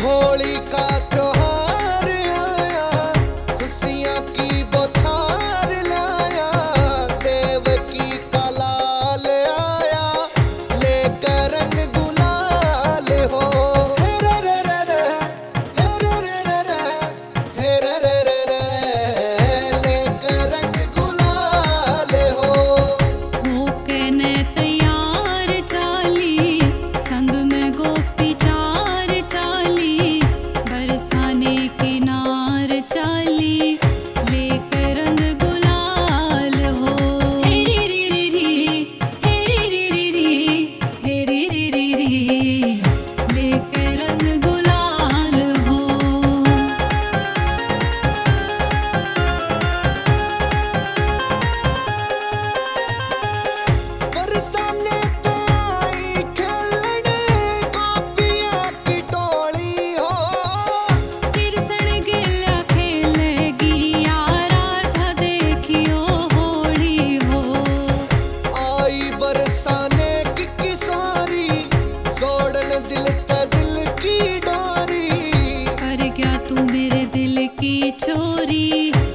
होली का त्योहार आया, खुशियां की बौछार लाया, देवकी का लाल आया, लेकर रंग गुलाल हो। हे रे रे रे रे, हे रे रे रे रे, हे रे रे रे रे, लेकर रंग गुलाल हो। होके ने तैयार चाली, संग में गोपी चार चाली, बरसाने किनार चाली, लेकर रंग गुलाल हो। हे री री री री, हे री री री री, हे री री री री, लेकर रंग गुलाल हो। बरसाने तो आई खेलने गोपियां की टोली हो। तिरसण गिल्ला खेलेगी यारा था देखियो होली हो। आई बरसाने की किसारी, जोड़न दिल ते दिल की डोरी। कर क्या तू मेरे दिल की चोरी।